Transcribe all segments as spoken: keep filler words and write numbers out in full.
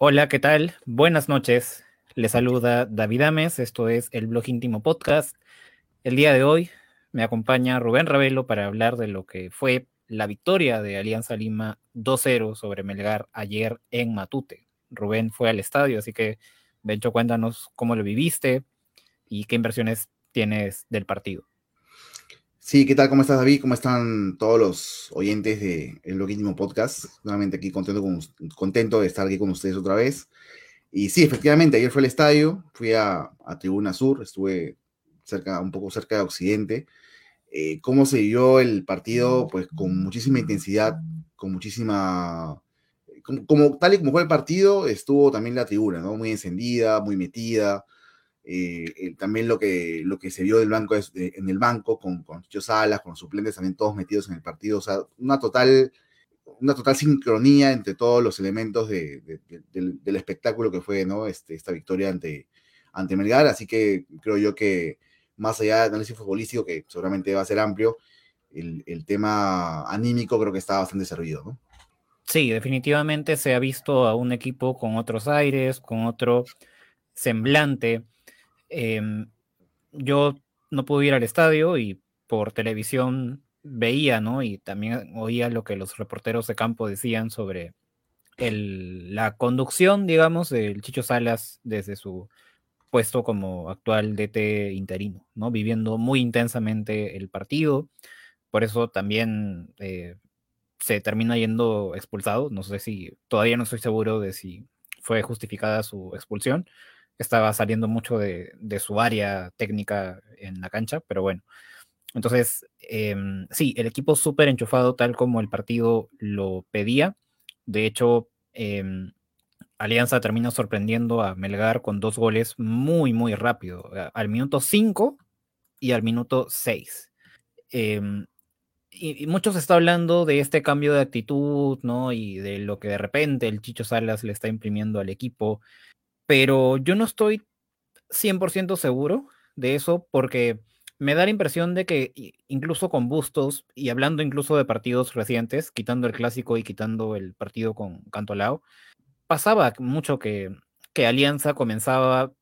Hola, ¿qué tal? Buenas noches. Les saluda David Ames, esto es el Blog Íntimo Podcast. El día de hoy me acompaña Rubén Ravelo para hablar de lo que fue la victoria de Alianza Lima dos cero sobre Melgar ayer en Matute. Rubén fue al estadio, así que, Bencho, cuéntanos cómo lo viviste y qué impresiones tienes del partido. Sí, ¿qué tal? ¿Cómo estás, David? ¿Cómo están todos los oyentes de El Loquísimo Podcast? Nuevamente aquí contento, con, contento de estar aquí con ustedes otra vez. Y sí, efectivamente, ayer fue al estadio, fui a, a Tribuna Sur, estuve cerca, un poco cerca de Occidente. Eh, ¿Cómo se vio el partido? Pues con muchísima intensidad, con muchísima... Como, como- tal y como fue el partido, estuvo también la tribuna, ¿no? Muy encendida, muy metida. Eh, eh, también lo que, lo que se vio del banco es, eh, en el banco con, con Chicho Salas, con los suplentes también todos metidos en el partido, o sea, una total, una total sincronía entre todos los elementos de, de, de, del, del, espectáculo que fue, ¿no? Este, esta victoria ante, ante Melgar, así que creo yo que más allá del análisis futbolístico, que seguramente va a ser amplio, el, el tema anímico creo que está bastante servido, ¿no? Sí, definitivamente se ha visto a un equipo con otros aires, con otro semblante. Em, yo no pude ir al estadio y por televisión veía, ¿no? Y también oía lo que los reporteros de campo decían sobre el, la conducción, digamos, del Chicho Salas desde su puesto como actual D T interino, ¿no? Viviendo muy intensamente el partido. Por eso también eh, se termina yendo expulsado. No sé si, todavía no estoy seguro de si fue justificada su expulsión. Estaba saliendo mucho de, de su área técnica en la cancha, pero bueno. Entonces, eh, sí, el equipo súper enchufado tal como el partido lo pedía. De hecho, eh, Alianza termina sorprendiendo a Melgar con dos goles muy, muy rápido, al minuto cinco y al minuto seis. Eh, y, y mucho se está hablando de este cambio de actitud, ¿no? Y de lo que de repente el Chicho Salas le está imprimiendo al equipo, pero yo no estoy cien por ciento seguro de eso porque me da la impresión de que i- incluso con Bustos y hablando incluso de partidos recientes, quitando el clásico y quitando el partido con Cantolao, pasaba mucho que, que Alianza comenzaba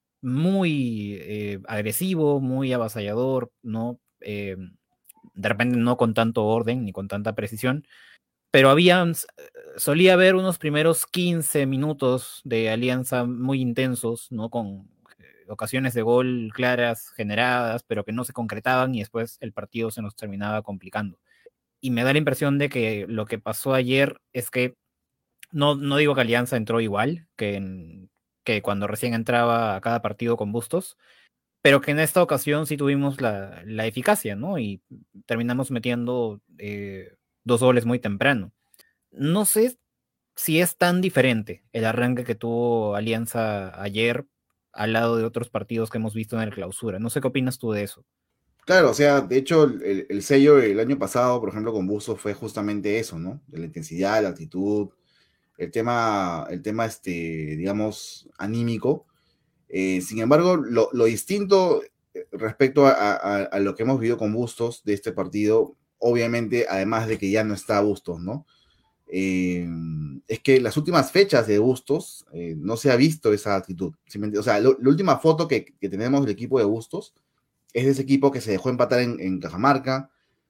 muy eh, agresivo, muy avasallador, ¿no? Eh, de repente no con tanto orden ni con tanta precisión, pero había, solía haber unos primeros quince minutos de Alianza muy intensos, ¿no? Con eh, ocasiones de gol claras, generadas, pero que no se concretaban y después el partido se nos terminaba complicando. Y me da la impresión de que lo que pasó ayer es que no, no digo que Alianza entró igual que, en, que cuando recién entraba a cada partido con Bustos, pero que en esta ocasión sí tuvimos la, la eficacia, ¿no? Y terminamos metiendo eh, dos goles muy temprano. No sé si es tan diferente el arranque que tuvo Alianza ayer al lado de otros partidos que hemos visto en el clausura. No sé qué opinas tú de eso. Claro, o sea, de hecho, el, el sello el año pasado, por ejemplo, con Busto fue justamente eso, ¿no? De la intensidad, la actitud, el tema, el tema, este, digamos, anímico. Eh, sin embargo, lo, lo distinto eh, respecto a, a- a lo que hemos vivido con Bustos de este partido, obviamente, además de que ya no está Bustos, ¿no? Eh, es que las últimas fechas de Bustos eh, no se ha visto esa actitud. ¿Sí me entiendes? O sea, lo- la última foto que, que tenemos del equipo de Bustos es de ese equipo que se dejó empatar en, en Cajamarca,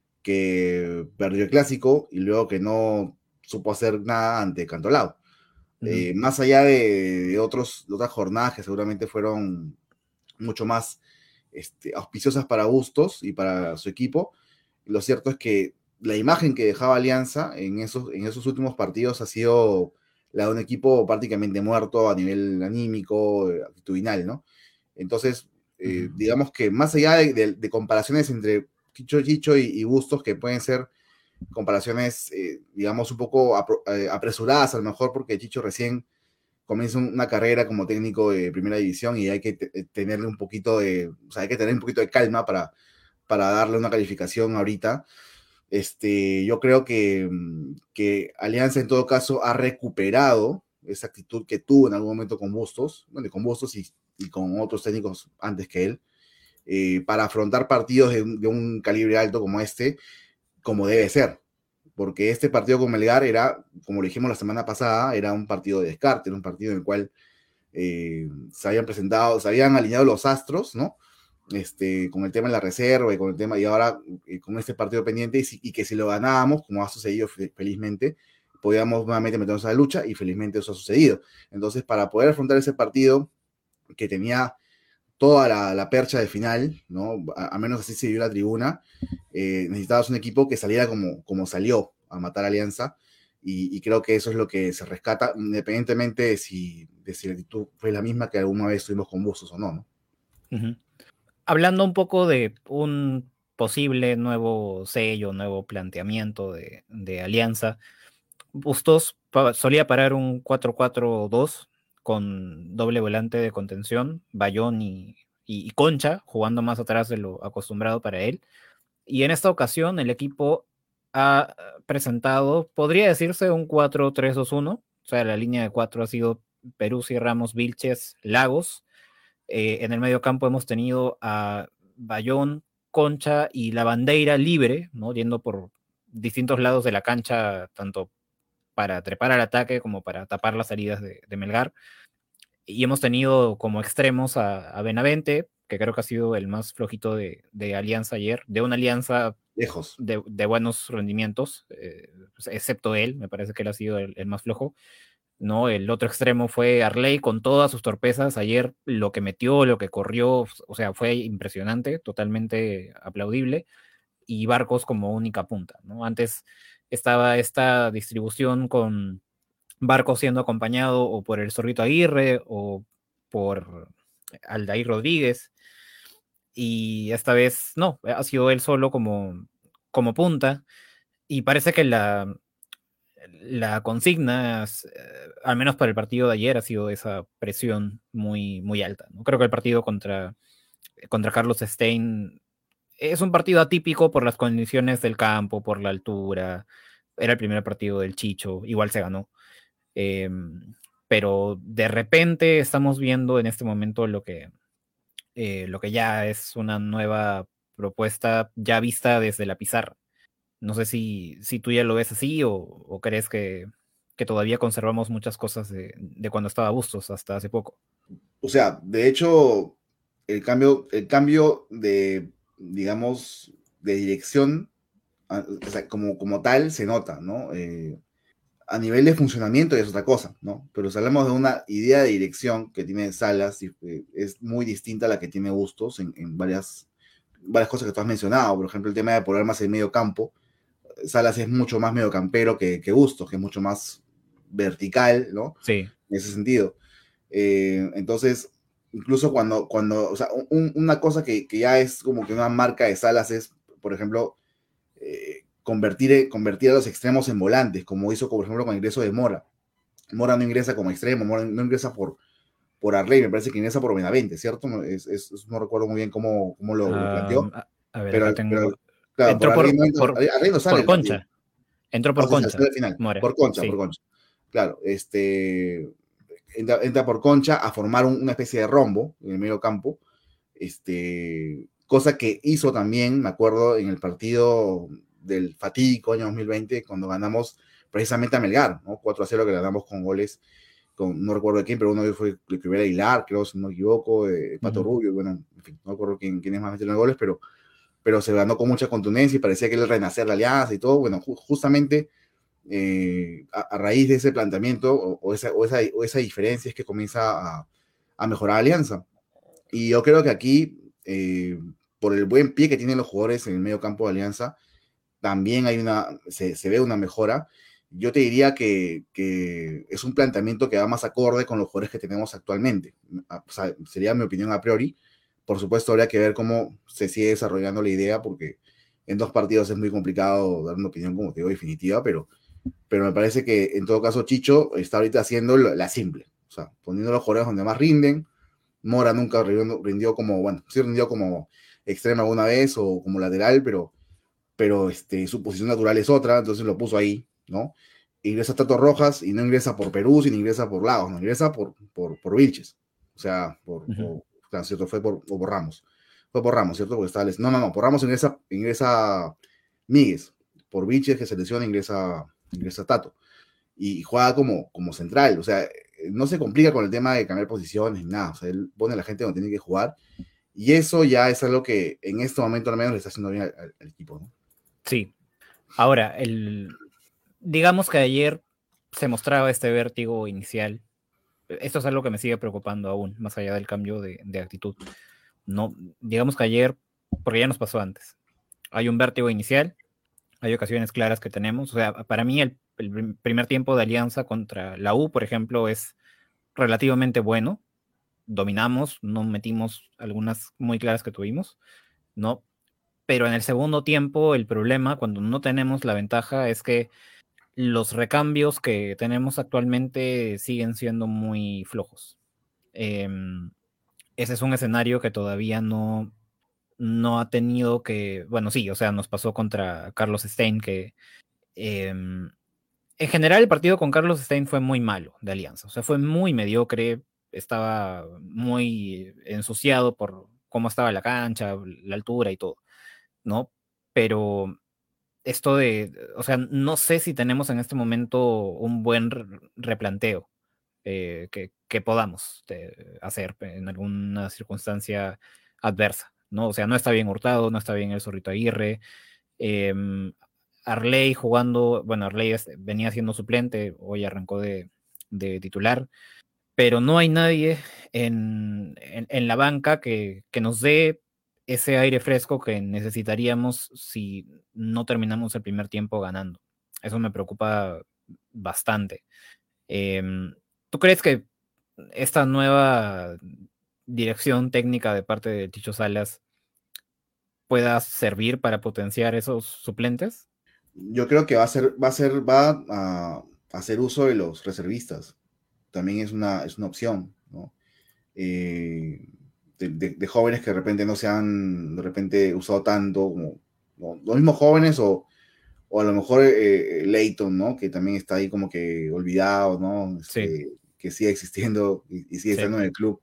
que perdió el clásico y luego que no supo hacer nada ante Cantolao. Ujú. Eh, más allá de, de otros, de otras jornadas que seguramente fueron mucho más este, auspiciosas para Bustos y para su equipo, lo cierto es que la imagen que dejaba Alianza en esos, en esos últimos partidos ha sido la de un equipo prácticamente muerto a nivel anímico, eh, actitudinal, ¿no? Entonces, eh, Ujú. digamos que más allá de, de, de comparaciones entre Chicho Chicho y, y Bustos, que pueden ser comparaciones, eh, digamos, un poco apro- eh, apresuradas a lo mejor, porque Chicho recién comienza una carrera como técnico de primera división y hay que te- tenerle un poquito de, o sea, hay que tener un poquito de calma para, para darle una calificación ahorita. Este, yo creo que, mm, que Alianza en todo caso ha recuperado esa actitud que tuvo en algún momento con Bustos, bueno, con Bustos y, y con otros técnicos antes que él, eh, para afrontar partidos de un, de un calibre alto como este, como debe ser. porque este partido con Melgar era, como lo dijimos la semana pasada, era un partido de descarte, era un partido en el cual eh, se habían presentado, se habían alineado los astros, ¿no? Este, con el tema de la reserva y con el tema, y ahora eh, con este partido pendiente, y, si, y que si lo ganábamos, como ha sucedido felizmente, podíamos nuevamente meternos a la lucha, y felizmente eso ha sucedido. Entonces, para poder afrontar ese partido que tenía toda la, la percha de final, ¿no? A, a menos así se vio la tribuna, eh, necesitabas un equipo que saliera como, como salió a matar a Alianza, y, y creo que eso es lo que se rescata, independientemente de si, de si la actitud fue la misma que alguna vez tuvimos con Bustos o no, ¿no? Uh-huh. Hablando un poco de un posible nuevo sello, nuevo planteamiento de, de Alianza, Bustos pa- solía parar un cuatro cuatro dos con doble volante de contención, Bayón y, y, y Concha, jugando más atrás de lo acostumbrado para él. Y en esta ocasión el equipo ha presentado, podría decirse, un cuatro tres dos uno, o sea, la línea de cuatro ha sido Peruzzi, Ramos, Vilches, Lagos. Eh, en el medio campo hemos tenido a Bayón, Concha y la Bandeira libre, ¿no? Yendo por distintos lados de la cancha, tanto para trepar al ataque como para tapar las salidas de, de Melgar. Y hemos tenido como extremos a, a Benavente, que creo que ha sido el más flojito de, de Alianza ayer, de una Alianza Lejos. de, de buenos rendimientos, eh, excepto él, me parece que él ha sido el, el más flojo. ¿No? El otro extremo fue Arley con todas sus torpezas. Ayer lo que metió, lo que corrió, o sea, fue impresionante, totalmente aplaudible. Y Barcos como única punta, ¿no? Antes estaba esta distribución con Barcos siendo acompañado o por el Zorrito Aguirre o por Aldair Rodríguez. Y esta vez no, ha sido él solo como, como punta. Y parece que la, la consigna, es, eh, al menos para el partido de ayer, ha sido esa presión muy, muy alta, ¿no? Creo que el partido contra, contra Carlos Stein es un partido atípico por las condiciones del campo, por la altura. Era el primer partido del Chicho, igual se ganó. Eh, pero de repente estamos viendo en este momento lo que, eh, lo que ya es una nueva propuesta ya vista desde la pizarra. No sé si, si tú ya lo ves así o, o crees que, que todavía conservamos muchas cosas de, de cuando estaba Bustos hasta hace poco. O sea, de hecho, el cambio, el cambio de, digamos, de dirección, a- o sea, como, como tal, se nota, ¿no? Eh, a nivel de funcionamiento es otra cosa, ¿no? Pero si hablamos de una idea de dirección que tiene Salas, y, eh, es muy distinta a la que tiene Bustos en, en varias, varias cosas que tú has mencionado. Por ejemplo, el tema de poner más el medio campo. Salas es mucho más mediocampero que, que Bustos, que es mucho más vertical, ¿no? Sí. En ese sentido. Eh, entonces, incluso cuando, cuando o sea, un, una cosa que, que, ya es como que una marca de Salas es, por ejemplo, eh, convertir, convertir a los extremos en volantes, como hizo, por ejemplo, con el ingreso de Mora. Mora no ingresa como extremo, Mora no ingresa por, por Arley, me parece que ingresa por Benavente, ¿cierto? No, es, es, no recuerdo muy bien cómo, cómo lo, lo, Um, planteó, a, a, ver, acá pero, pero tengo. claro, por Entró Arley por, no, entra, por, Arley no sale por el partido. Concha. Entró O por sea, Concha. al final, Mora. por Concha, por Sí. Concha. Claro, este entra, entra por Concha a formar un, una especie de rombo en el medio campo, este, cosa que hizo también, me acuerdo, en el partido del fatídico año dos mil veinte, cuando ganamos precisamente a Melgar, ¿no? cuatro a cero, que ganamos con goles, con, no recuerdo de quién, pero uno de ellos fue el primer Aguilar, creo, si no me equivoco, eh, Pato Uh-huh. Rubio, bueno, en fin, no recuerdo quién, quién es más metiendo goles, pero, pero se ganó con mucha contundencia y parecía que era el renacer la alianza y todo, bueno, ju justamente eh, a, a, raíz de ese planteamiento o, o, esa, o, esa, o esa diferencia es que comienza a, a mejorar Alianza. Y yo creo que aquí, eh, por el buen pie que tienen los jugadores en el medio campo de Alianza, también hay una, se, se ve una mejora. Yo te diría que, que, es un planteamiento que va más acorde con los jugadores que tenemos actualmente. O sea, sería mi opinión a priori. Por supuesto, habría que ver cómo se sigue desarrollando la idea, porque en dos partidos es muy complicado dar una opinión, como te digo, definitiva, pero, pero me parece que en todo caso Chicho está ahorita haciendo la simple, o sea, poniendo los jugadores donde más rinden. Mora nunca rindió, rindió como, bueno, sí rindió como extremo alguna vez o como lateral, pero, pero este, su posición natural es otra, entonces lo puso ahí, ¿no? Ingresa Tato Rojas y no ingresa por Perú, sino ingresa por Lagos, no ingresa por, por, por Vilches, o sea, por, Uh-huh. o, o sea, ¿cierto? Fue por, o por Ramos, fue por Ramos, ¿cierto? Porque estaba, no, no, no, por Ramos ingresa, ingresa Míguez, por Vilches, que se lesiona, ingresa, ingresa Tato. Y juega como, como central, o sea, no se complica con el tema de cambiar posiciones ni nada, o sea, él pone a la gente donde tiene que jugar, y eso ya es algo que en este momento al menos le está haciendo bien al, al equipo, ¿no? Sí. Ahora, el, digamos que ayer se mostraba este vértigo inicial. Esto es algo que me sigue preocupando aún, más allá del cambio de, de actitud. No, digamos que ayer, porque ya nos pasó antes, hay un vértigo inicial, hay ocasiones claras que tenemos. O sea, para mí el, el primer tiempo de Alianza contra la U, por ejemplo, es relativamente bueno. Dominamos, no metimos algunas muy claras que tuvimos, ¿no? Pero en el segundo tiempo el problema, cuando no tenemos la ventaja, es que los recambios que tenemos actualmente siguen siendo muy flojos. Eh, ese es un escenario que todavía no, no ha tenido que, bueno, sí, o sea, nos pasó contra Carlos Stein, que eh, en general el partido con Carlos Stein fue muy malo de Alianza, o sea, fue muy mediocre, estaba muy ensuciado por cómo estaba la cancha, la altura y todo, ¿no? Pero esto de, o sea, no sé si tenemos en este momento un buen replanteo eh, que, que, podamos eh, hacer en alguna circunstancia adversa, ¿no? O sea, no está bien Hurtado, no está bien el Zorrito Aguirre, eh, Arley jugando, bueno, Arley es, venía siendo suplente, hoy arrancó de, de titular, pero no hay nadie en, en, en la banca que, que nos dé ese aire fresco que necesitaríamos si no terminamos el primer tiempo ganando. Eso me preocupa bastante. Eh, ¿Tú crees que esta nueva dirección técnica de parte de Chicho Salas pueda servir para potenciar esos suplentes? Yo creo que va a ser, va a ser, va a, a hacer uso de los reservistas. También es una, es una opción, ¿no? Eh, de, de, de, jóvenes que de repente no se han de repente usado tanto como ¿no? Los mismos jóvenes o, o a lo mejor eh, Leighton, ¿no? Que también está ahí como que olvidado, ¿no? Este, Sí. Que sigue existiendo y, y sigue Sí. estando en el club.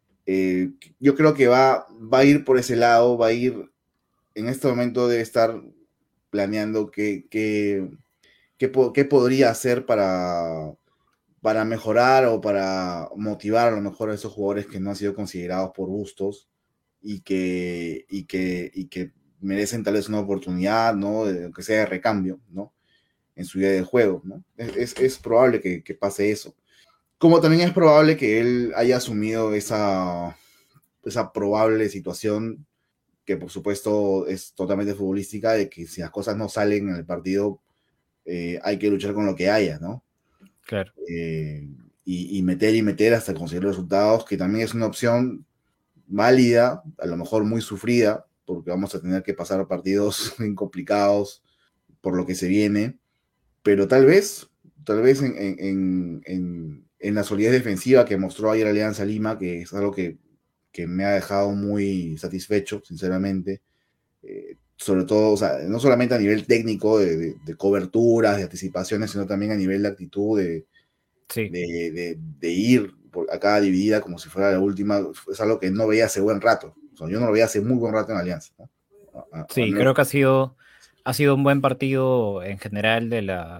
Eh, yo creo que va, va a ir por ese lado, va a ir, en este momento debe estar planeando qué, qué, qué, qué podría hacer para, para mejorar o para motivar a lo mejor a esos jugadores que no han sido considerados por gustos y que, y que, y que merecen tal vez una oportunidad, ¿no? De, que sea de recambio, ¿no? En su idea de juego, ¿no? Es, es, es probable que, que pase eso. Como también es probable que él haya asumido esa, esa probable situación que por supuesto es totalmente futbolística, de que si las cosas no salen en el partido, eh, hay que luchar con lo que haya, ¿no? Claro. Eh, y, y meter y meter hasta conseguir resultados, que también es una opción válida, a lo mejor muy sufrida, porque vamos a tener que pasar partidos muy complicados por lo que se viene, pero tal vez, tal vez en, en, en, en la solidez defensiva que mostró ayer Alianza Lima, que es algo que, que me ha dejado muy satisfecho, sinceramente, eh, sobre todo, o sea, no solamente a nivel técnico de, de, de coberturas, de anticipaciones, sino también a nivel de actitud, de, sí. de, de, de ir por acá dividida como si fuera la última, es algo que no veía hace buen rato. O sea, yo no lo veía hace muy buen rato en Alianza, ¿no? A, a, Sí, a creo que ha sido, ha sido un buen partido en general de la,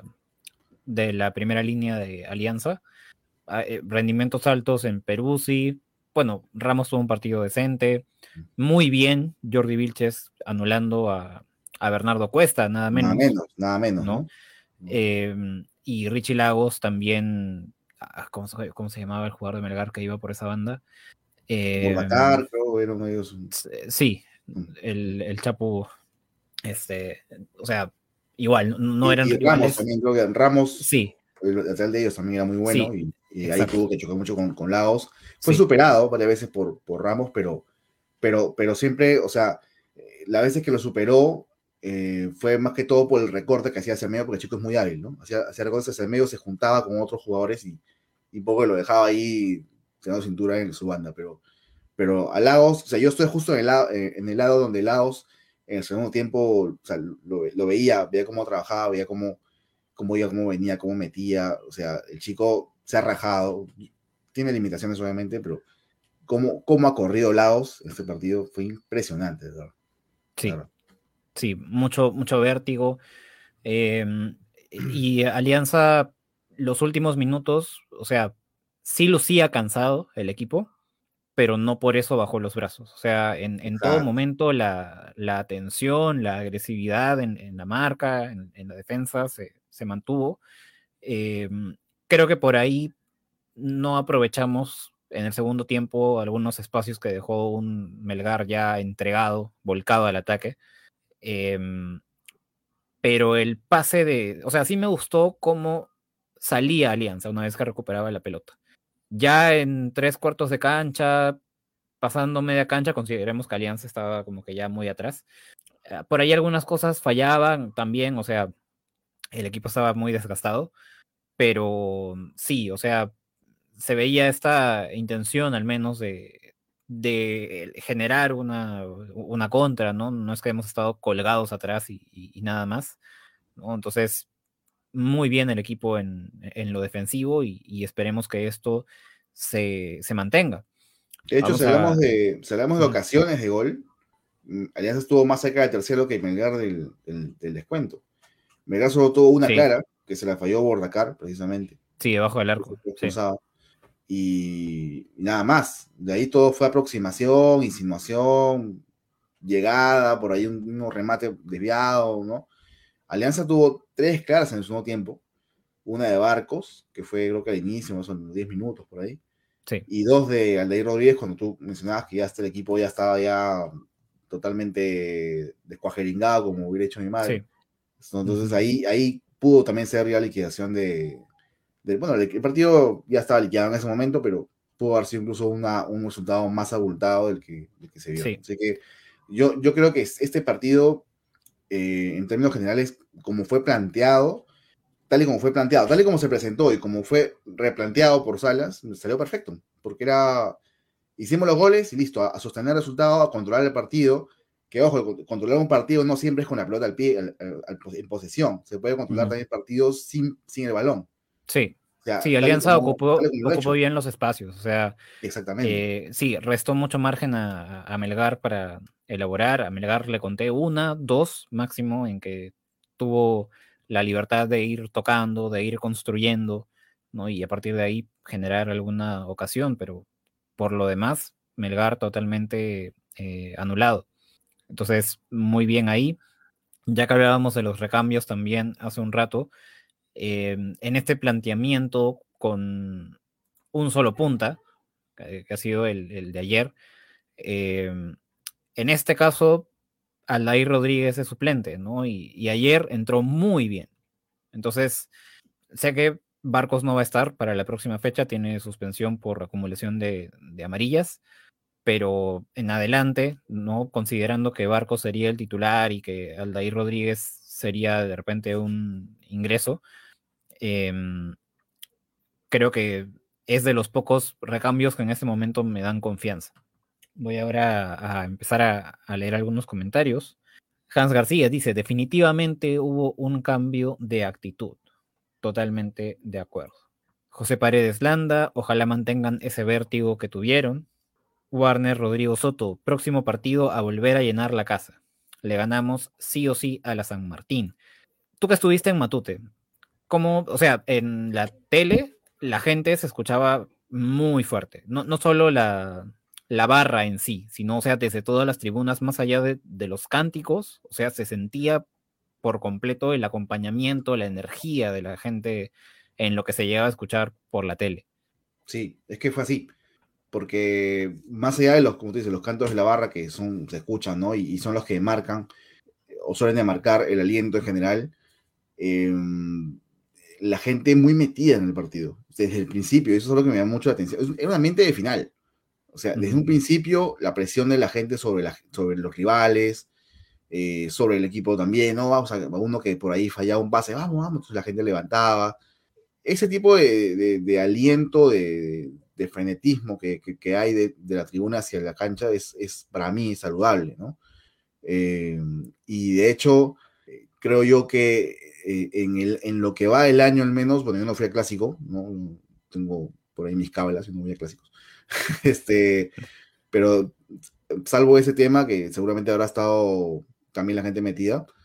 de la primera línea de Alianza. Eh, rendimientos altos en Perú, sí. Bueno, Ramos tuvo un partido decente. Muy bien, Jordi Vilches anulando a, a Bernardo Cuesta, nada Nada menos, menos, nada menos, ¿no? ¿no? Eh, y Richie Lagos también, ¿cómo se, ¿cómo se llamaba el jugador de Melgar que iba por esa banda? Eh, Bordacar, creo, eran ellos. sí, el, el Chapu, este, o sea, igual, no eran Y, y Ramos rivales. también, creo que Ramos, Sí, el lateral de ellos también era muy bueno sí, y, y ahí exacto. tuvo que chocar mucho con, con Lagos. Fue Sí, superado varias veces por, por Ramos, pero, pero, pero siempre, o sea, eh, las veces que lo superó eh, fue más que todo por el recorte que hacía hacia el medio, porque el chico es muy hábil, ¿no? Hacía, hacía recortes hacia el medio, se juntaba con otros jugadores y, y poco lo dejaba ahí teniendo cintura en su banda, pero, pero a Lagos, o sea, yo estoy justo en el lado, eh, en el lado donde Lagos en el segundo tiempo, o sea, lo, lo veía, veía cómo trabajaba, veía cómo, cómo iba, cómo venía, cómo metía, o sea, el chico se ha rajado, tiene limitaciones obviamente, pero cómo, cómo ha corrido Laos en este partido fue impresionante, ¿verdad? sí, sí, mucho, mucho vértigo. Eh, y Alianza, los últimos minutos, o sea, sí lucía cansado el equipo, pero no por eso bajó los brazos. O sea, en, en todo Exacto. momento la, la atención, la agresividad en, en la marca, en, en la defensa se, se mantuvo. Eh, Creo que por ahí no aprovechamos en el segundo tiempo algunos espacios que dejó un Melgar ya entregado, volcado al ataque. Eh, pero el pase de, o sea, sí me gustó cómo salía Alianza una vez que recuperaba la pelota. Ya en tres cuartos de cancha, pasando media cancha, consideremos que Alianza estaba como que ya muy atrás. Eh, Por ahí algunas cosas fallaban también, o sea, el equipo estaba muy desgastado, pero sí, o sea, se veía esta intención al menos de, de generar una, una contra, ¿no? No es que hemos estado colgados atrás y, y- y nada más, ¿no? Entonces, muy bien el equipo en, en lo defensivo y, y esperemos que esto se, se mantenga. De hecho, si Vamos hablamos a... de, si hablamos de Ujú. ocasiones de gol, mm, Alianza estuvo más cerca del tercero que Melgar del, del, del descuento. Melgar solo tuvo una Sí, clara, que se la falló Bordacar, precisamente. sí, debajo del Eso arco, fue sí, expulsado. Y, y nada más. De ahí todo fue aproximación, insinuación, llegada, por ahí un, un remate desviado, ¿no? Alianza tuvo tres claras en el segundo tiempo. Una de Barcos, que fue creo que al inicio, son diez minutos por ahí. sí, Y dos de Aldair Rodríguez, cuando tú mencionabas que ya hasta el equipo ya estaba ya totalmente descuajeringado, como hubiera hecho mi madre. sí. Entonces Ujú. ahí, ahí pudo también ser ya liquidación de, de- bueno, el, el partido ya estaba liquidado en ese momento, pero pudo haber sido incluso una, un resultado más abultado del que, del que se vio. Sí, Así que yo, yo creo que este partido, eh, en términos generales, como fue planteado, tal y como fue planteado, tal y como se presentó y como fue replanteado por Salas, salió perfecto, porque era, hicimos los goles y listo, a, a sostener el resultado, a controlar el partido, que ojo, controlar un partido no siempre es con la pelota al pie, al, al, al, en posesión, se puede controlar ujú, también partidos sin, sin el balón, sí. o sea, Sí, tal y Alianza como, tal ocupó, y como lo ha ocupó hecho, bien los espacios, o sea, exactamente. eh, sí, restó mucho margen a, a Melgar para elaborar. A Melgar le conté una, dos máximo en que tuvo la libertad de ir tocando, de ir construyendo, ¿no? Y a partir de ahí generar alguna ocasión, pero por lo demás, Melgar totalmente eh, anulado. Entonces, muy bien ahí. Ya que hablábamos de los recambios también hace un rato, eh, en este planteamiento con un solo punta, que, que ha sido el, el de ayer, eh, en este caso, Aldair Rodríguez es suplente, ¿no? Y, y ayer entró muy bien. Entonces, sé que Barcos no va a estar para la próxima fecha, tiene suspensión por acumulación de, de amarillas, pero en adelante, ¿no? Considerando que Barcos sería el titular y que Aldair Rodríguez sería de repente un ingreso, eh, creo que es de los pocos recambios que en este momento me dan confianza. Voy ahora a, a empezar a, a leer algunos comentarios. Hans García dice, definitivamente hubo un cambio de actitud. Totalmente de acuerdo. José Paredes Landa, ojalá mantengan ese vértigo que tuvieron. Warner Rodrigo Soto, próximo partido a volver a llenar la casa. Le ganamos sí o sí a la San Martín. Tú que estuviste en Matute, ¿cómo, o sea, en la tele la gente se escuchaba muy fuerte? No, no solo la, la barra en sí, sino, o sea, desde todas las tribunas, más allá de, de los cánticos, o sea, se sentía por completo el acompañamiento, la energía de la gente en lo que se llegaba a escuchar por la tele. Sí, es que fue así, porque más allá de los, como tú dices, los cantos de la barra que son, se escuchan, ¿no? Y, y son los que marcan, o suelen de marcar el aliento en general, eh, la gente muy metida en el partido, desde el principio, eso es lo que me llama mucho la atención. Es, es un ambiente de final, o sea, desde Ujú. un principio la presión de la gente sobre, la, sobre los rivales, eh, sobre el equipo también, ¿no? Vamos a, a uno que por ahí fallaba un pase, vamos, vamos, entonces la gente levantaba. Ese tipo de, de, de aliento, de, de frenetismo que, que, que hay de, de, la tribuna hacia la cancha es, es para mí saludable, ¿no? Eh, y de hecho, creo yo que eh, en, el, en lo que va el año al menos, bueno, yo no fui a clásico, ¿no? Tengo por ahí mis cábalas y no voy a clásicos. este, pero salvo ese tema que seguramente habrá estado también la gente metida,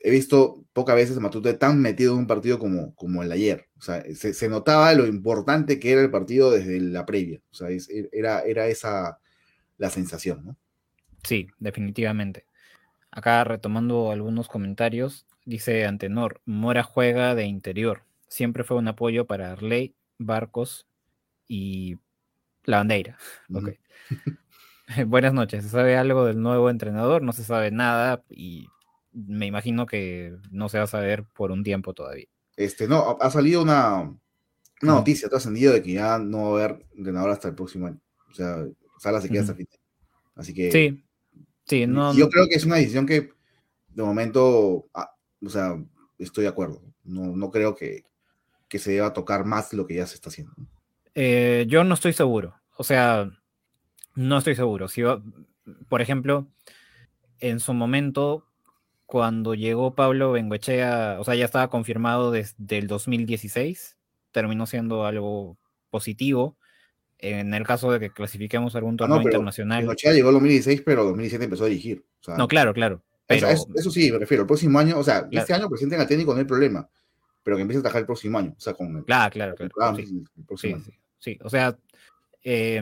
he visto pocas veces a Matute tan metido en un partido como, como el de ayer. O sea, se, se notaba lo importante que era el partido desde la previa. O sea, es, era, era esa la sensación, ¿no? Sí, definitivamente. Acá retomando algunos comentarios, dice Antenor, Mora juega de interior. Siempre fue un apoyo para Arley, Barcos y la Bandeira. Ok. Uh-huh. Buenas noches. ¿Se sabe algo del nuevo entrenador? No se sabe nada y me imagino que no se va a saber por un tiempo todavía. Este, no, ha, ha salido una, una Uh-huh. noticia, ha trascendido de que ya no va a haber entrenador hasta el próximo año. O sea, Sala se queda Uh-huh. hasta el final. Así que Sí, sí, no. yo creo que es una decisión que de momento, ah, o sea, estoy de acuerdo. No, no creo que, que se deba tocar más lo que ya se está haciendo. Eh, yo no estoy seguro. O sea, no estoy seguro. Si va, por ejemplo, en su momento, cuando llegó Pablo Bengoechea, o sea, ya estaba confirmado desde el dos mil dieciséis, terminó siendo algo positivo. En el caso de que clasifiquemos algún Ah, no, torneo pero internacional. Bengochea llegó en dos mil dieciséis, pero dos mil diecisiete empezó a dirigir. O sea, No, claro, claro. eso, Pero, eso, eso sí, me refiero. El próximo año, o sea, claro, este año presenten al técnico no hay problema, pero que empiece a trabajar el próximo año. O sea, con el, claro, claro, la claro. temporada, Sí, el próximo sí, año. sí. Sí. O sea, eh,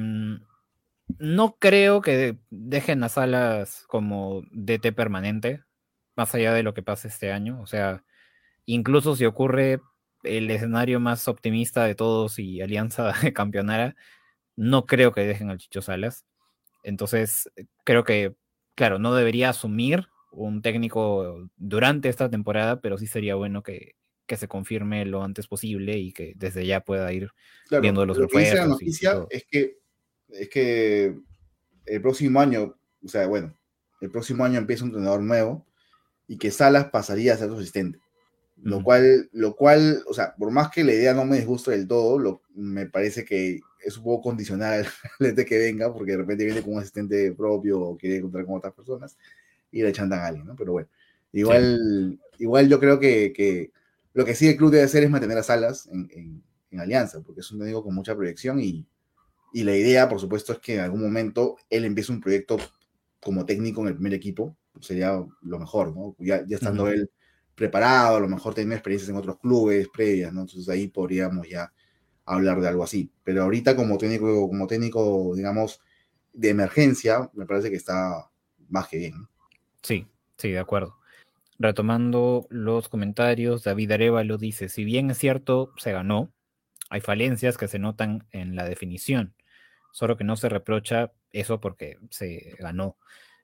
no creo que dejen las Salas como D T permanente, más allá de lo que pase este año. O sea, incluso si ocurre el escenario más optimista de todos y Alianza campeonara, no creo que dejen al Chicho Salas. Entonces, creo que, claro, no debería asumir un técnico durante esta temporada, pero sí sería bueno que, que se confirme lo antes posible y que desde ya pueda ir Claro, viendo los lo que dice la refuerzos y, y noticia todo. es que, es que el próximo año, o sea, bueno, el próximo año empieza un entrenador nuevo y que Salas pasaría a ser su asistente. Lo Ujú. cual, lo cual, o sea, por más que la idea no me disguste del todo, lo, me parece que es un poco condicional al ente que venga, porque de repente viene con un asistente propio o quiere contar con otras personas y le chantan a alguien, ¿no? Pero bueno, Sí. igual, igual yo creo que, que lo que sí el club debe hacer es mantener a Salas en, en, en Alianza, porque es un técnico con mucha proyección y, y la idea, por supuesto, es que en algún momento él empiece un proyecto como técnico en el primer equipo, sería lo mejor, ¿no? Ya, ya estando Ujú. él preparado, a lo mejor teniendo experiencias en otros clubes previas, ¿no? Entonces ahí podríamos ya hablar de algo así. Pero ahorita como técnico, como técnico, digamos, de emergencia, me parece que está más que bien, ¿no? Sí, sí, de acuerdo. Retomando los comentarios, David Arevalo dice, si bien es cierto, se ganó, hay falencias que se notan en la definición, solo que no se reprocha eso porque se ganó.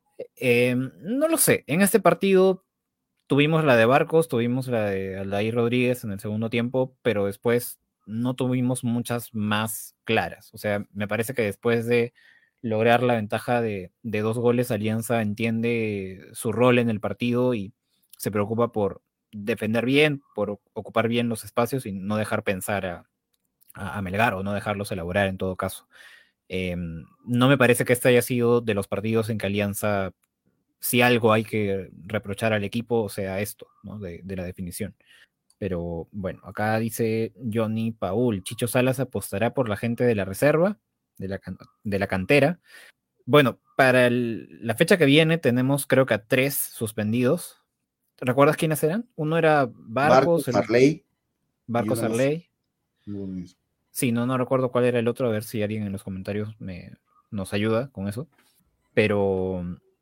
Eh, no lo sé, en este partido tuvimos la de Barcos, tuvimos la de Aldair Rodríguez en el segundo tiempo, pero después no tuvimos muchas más claras. O sea, me parece que después de lograr la ventaja de, de dos goles, Alianza entiende su rol en el partido y se preocupa por defender bien, por ocupar bien los espacios y no dejar pensar a, a, a Melgar o no dejarlos elaborar en todo caso. Eh, no me parece que este haya sido de los partidos en que Alianza, si algo hay que reprochar al equipo, o sea esto, ¿no? De, de la definición. Pero bueno, acá dice Johnny Paul, Chicho Salas apostará por la gente de la reserva, de la, de la cantera. Bueno, para el, la fecha que viene tenemos creo que a tres suspendidos. ¿Recuerdas quiénes eran? Uno era Barco, Barcos, el Farley y Barcos uno más. Arley. No, Sí, no, no recuerdo cuál era el otro, a ver si alguien en los comentarios me, nos ayuda con eso. Pero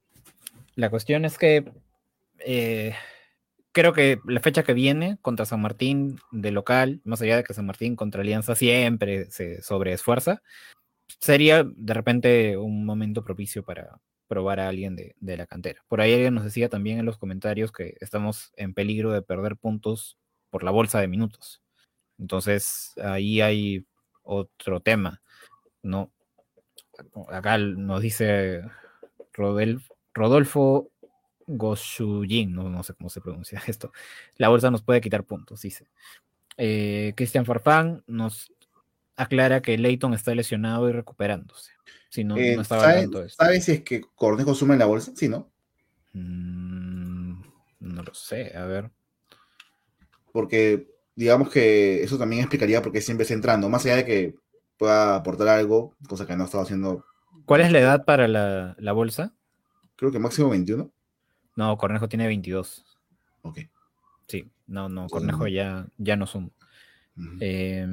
la cuestión es que eh, creo que la fecha que viene contra San Martín de local, más allá de que San Martín contra Alianza siempre se sobreesfuerza, sería de repente un momento propicio para probar a alguien de, de la cantera. Por ahí alguien nos decía también en los comentarios que estamos en peligro de perder puntos por la bolsa de minutos. Entonces ahí hay otro tema, ¿no? Acá nos dice Rodel, Rodolfo Goshujin, no, no sé cómo se pronuncia esto. La bolsa nos puede quitar puntos, dice. Eh, Cristian Farfán nos aclara que Leighton está lesionado y recuperándose. Si no, no eh, estaba al ¿sabe, tanto de esto. ¿Sabe si es que Cornejo suma en la bolsa? Sí, ¿no? Mm, no lo sé, a ver. Porque digamos que eso también explicaría por qué siempre está entrando, más allá de que pueda aportar algo, cosa que no ha estado haciendo ¿Cuál en es la su, edad para la, la bolsa? creo que máximo veintiuno. No, Cornejo tiene veintidós. Ok. Sí, no, no, Sí, Cornejo no. ya, ya no suma. Ujú. Eh,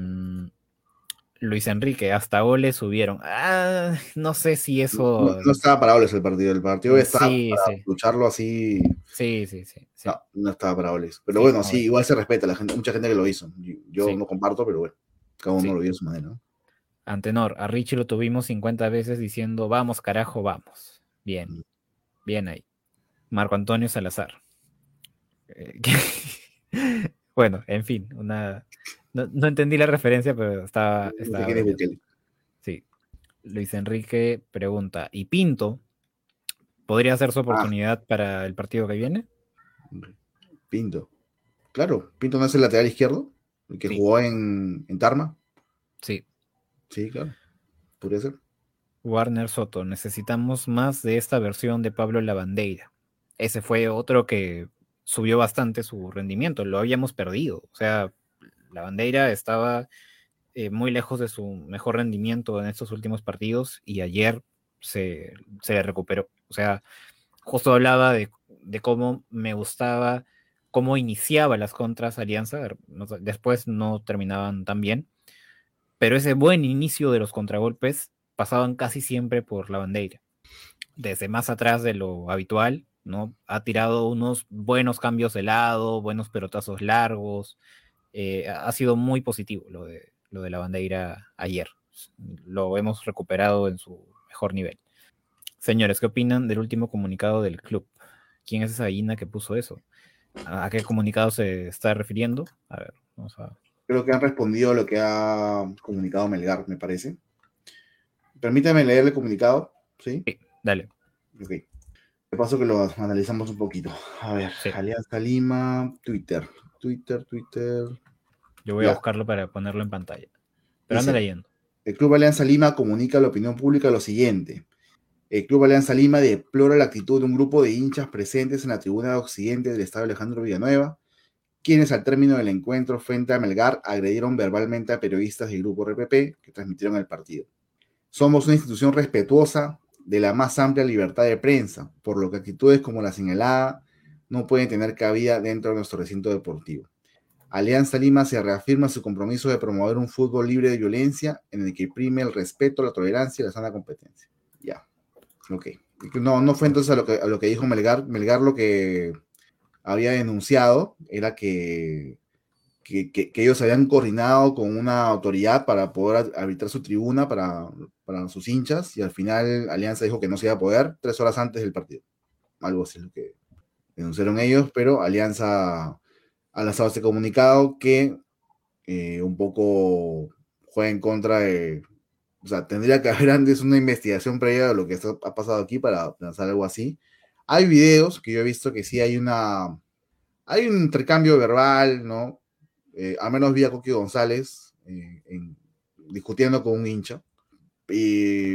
Luis Enrique, hasta goles subieron. Ah, no sé si No, eso. no estaba para goles el partido. El partido estaba Sí, para sí, lucharlo así. sí, sí, sí, sí, No, no estaba para goles. Pero sí, bueno, no, sí, igual se respeta. La gente, mucha gente que lo hizo. Yo, yo sí, no comparto, pero bueno, cada uno sí. lo vio a su manera, ¿no? Antenor, a Richie lo tuvimos cincuenta veces diciendo, vamos, carajo, vamos. Bien, bien ahí. Marco Antonio Salazar. Eh, Bueno, en fin, una. No, no entendí la referencia, pero estaba, No sé estaba quién es bromeando. Bukele. Sí. Luis Enrique pregunta, ¿y Pinto podría ser su Ah, oportunidad para el partido que viene? Pinto. Claro, Pinto no es el lateral izquierdo, el que Sí, jugó en, en Tarma. sí. Sí, claro, podría ser. Warner Soto, necesitamos más de esta versión de Pablo Lavandeira. Ese fue otro que subió bastante su rendimiento, lo habíamos perdido. O sea, Lavandeira estaba eh, muy lejos de su mejor rendimiento en estos últimos partidos y ayer se, se le recuperó. O sea, justo hablaba de, de cómo me gustaba, cómo iniciaba las contras Alianza, no sé, después no terminaban tan bien, pero ese buen inicio de los contragolpes pasaban casi siempre por la bandera, desde más atrás de lo habitual, ¿no? Ha tirado unos buenos cambios de lado, buenos pelotazos largos, eh, ha sido muy positivo lo de, lo de la bandera ayer, lo hemos recuperado en su mejor nivel. Señores, ¿qué opinan del último comunicado del club? ¿Quién es esa gallina que puso eso? ¿A qué comunicado se está refiriendo? A ver, vamos a. Creo que han respondido a lo que ha comunicado Melgar, me parece. Permítame leer el comunicado, ¿sí? Sí, dale. Ok. De paso que lo analizamos un poquito. A ver, Sí, Alianza Lima, Twitter. Twitter, Twitter. yo voy a Ya, buscarlo para ponerlo en pantalla. Pero anda dice. leyendo. El Club Alianza Lima comunica a la opinión pública lo siguiente. El Club Alianza Lima deplora la actitud de un grupo de hinchas presentes en la tribuna de occidente del estadio Alejandro Villanueva, quienes al término del encuentro frente a Melgar agredieron verbalmente a periodistas del grupo R P P que transmitieron el partido. Somos una institución respetuosa de la más amplia libertad de prensa, por lo que actitudes como la señalada no pueden tener cabida dentro de nuestro recinto deportivo. Alianza Lima se reafirma su compromiso de promover un fútbol libre de violencia en el que prime el respeto, la tolerancia y la sana competencia. Ya, ok. No, no fue entonces a lo que, a lo que dijo Melgar. Melgar lo que había denunciado era que, que, que, que ellos habían coordinado con una autoridad para poder arbitrar su tribuna para, para sus hinchas y al final Alianza dijo que no se iba a poder tres horas antes del partido. Algo así es lo que denunciaron ellos, pero Alianza ha lanzado este comunicado que eh, un poco juega en contra de, o sea, tendría que haber antes una investigación previa de lo que está, ha pasado aquí para lanzar algo así. Hay videos que yo he visto que sí hay una, hay un intercambio verbal, ¿no? Eh, al menos vi a Coqui González eh, en, discutiendo con un hincha. Y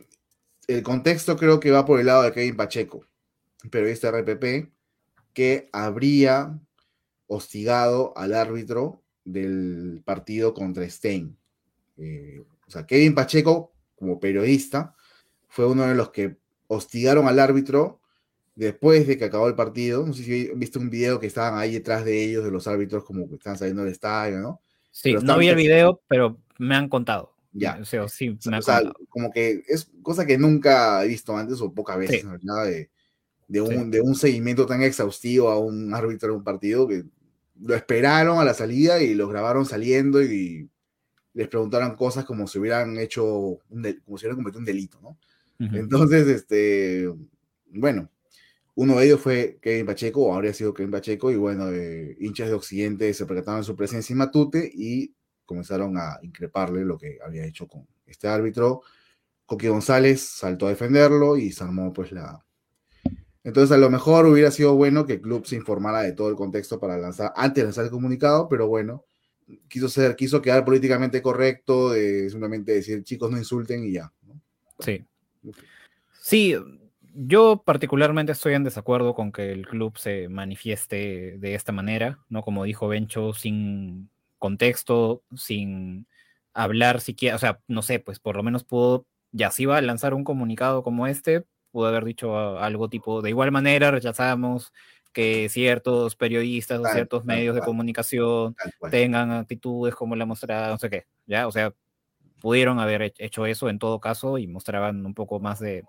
el contexto creo que va por el lado de Kevin Pacheco, periodista R P P, que habría hostigado al árbitro del partido contra Stein. Eh, o sea, Kevin Pacheco, como periodista, fue uno de los que hostigaron al árbitro después de que acabó el partido. No sé si viste un video que estaban ahí detrás de ellos, de los árbitros, como que estaban saliendo del estadio, ¿no? Sí, Pero no estaban vi el video, pero me han contado. ya. Me- O sea, sí, me O han sea, contado. como que es cosa que nunca he visto antes o pocas veces, Sí, en realidad, de, de, sí, un, de un seguimiento tan exhaustivo a un árbitro de un partido que lo esperaron a la salida y los grabaron saliendo y les preguntaron cosas como si hubieran hecho, un del- como si hubieran cometido un delito, ¿no? ujú, Entonces, este, bueno, uno de ellos fue Kevin Pacheco, o habría sido Kevin Pacheco, y bueno, eh, hinchas de Occidente se percataron de su presencia en Matute y comenzaron a increparle lo que había hecho con este árbitro. Coqui González saltó a defenderlo y se armó pues la... Entonces a lo mejor hubiera sido bueno que el club se informara de todo el contexto para lanzar, antes de lanzar el comunicado, pero bueno, quiso ser, quiso quedar políticamente correcto, de simplemente decir chicos no insulten y ya, ¿no? Bueno, sí. okay. Sí, yo particularmente estoy en desacuerdo con que el club se manifieste de esta manera, ¿no? Como dijo Bencho, sin contexto, sin hablar siquiera, o sea, no sé, pues por lo menos pudo, ya si iba a lanzar un comunicado como este, pudo haber dicho a- algo tipo, de igual manera rechazamos que ciertos periodistas o Tal, ciertos tal medios de cual, comunicación tal cual. tengan actitudes como la mostrada, no sé qué, ¿ya? O sea, pudieron haber hecho eso en todo caso y mostraban un poco más de,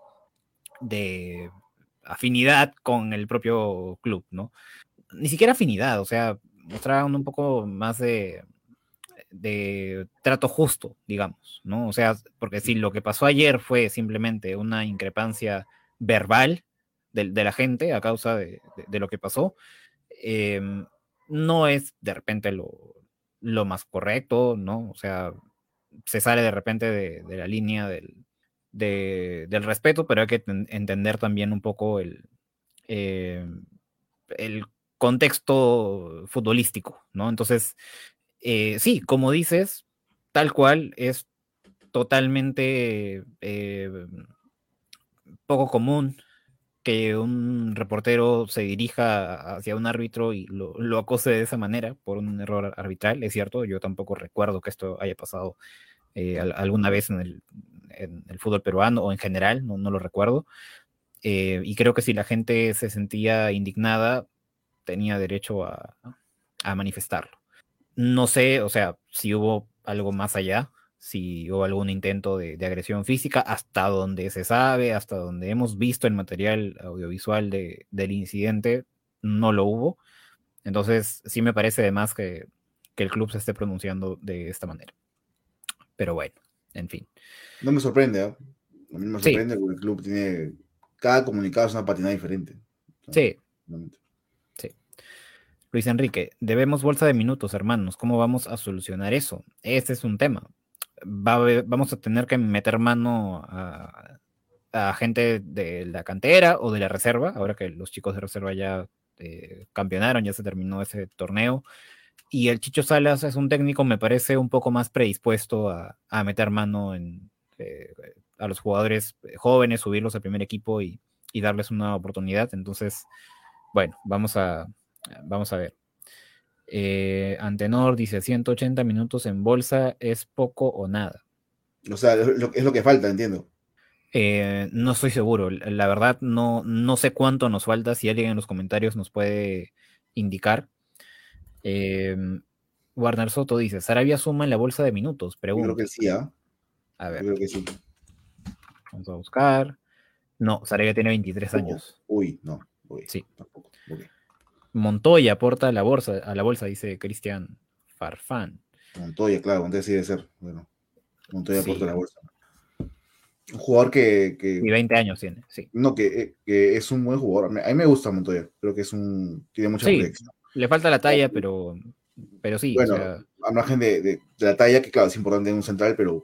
de afinidad con el propio club, ¿no? Ni siquiera afinidad, o sea, mostraban un poco más de, de trato justo, digamos, ¿no? O sea, porque si lo que pasó ayer fue simplemente una increpancia verbal de, de la gente a causa de, de, de lo que pasó, eh, no es de repente lo, lo, más correcto, ¿no? O sea, se sale de repente de, de la línea del, de, del respeto, pero hay que entender también un poco el, eh, el contexto futbolístico, ¿no? Entonces, eh, sí, como dices, tal cual es totalmente eh, poco común que un reportero se dirija hacia un árbitro y lo, lo acose de esa manera por un error arbitral, es cierto, yo tampoco recuerdo que esto haya pasado eh, alguna vez en el, en el, fútbol peruano o en general, no, no lo recuerdo, eh, y creo que si la gente se sentía indignada, tenía derecho a, a manifestarlo. No sé, o sea, si hubo algo más allá, si hubo algún intento de, de agresión física, hasta donde se sabe, hasta donde hemos visto el material audiovisual de, del incidente, no lo hubo. Entonces, sí me parece además que, que el club se esté pronunciando de esta manera. Pero bueno, en fin. No me sorprende, ¿eh? A mí me Sí, sorprende porque el club tiene. Cada comunicado es una patinada diferente. O sea, sí, realmente. sí. Luis Enrique, debemos bolsa de minutos, hermanos. ¿Cómo vamos a solucionar eso? Ese es un tema. Va a haber- vamos a tener que meter mano a, a gente de la cantera o de la reserva, ahora que los chicos de reserva ya eh, campeonaron, ya se terminó ese torneo. Y el Chicho Salas es un técnico, me parece, un poco más predispuesto a, a meter mano en, eh, a los jugadores jóvenes, subirlos al primer equipo y, y darles una oportunidad. Entonces, bueno, vamos a, vamos a ver. Eh, Antenor dice ciento ochenta minutos en bolsa es poco o nada. O sea, es lo, es lo que falta, entiendo. Eh, no estoy seguro, la verdad no, no sé cuánto nos falta, si alguien en los comentarios nos puede indicar. Eh, Warner Soto dice, Sarabia suma en la bolsa de minutos, Yo creo que pregunta. sí, ¿ah? A Yo ver, creo que sí. vamos a buscar. No, Sarabia tiene veintitrés Poco. años. Uy, no. Uy, Sí. tampoco. Ok. Montoya aporta a la bolsa, a la bolsa, dice Cristian Farfán. Montoya, claro, Montoya sí debe ser. Bueno, Montoya aporta Sí, la bolsa. Un jugador que, que y veinte años tiene, sí. no, que, que, es un buen jugador. A mí me gusta Montoya. Creo que es un. Tiene mucha Sí, proyección. le falta la talla, pero, pero sí, o Bueno, sea, al margen de, de, de la talla, que claro, es importante en un central, pero,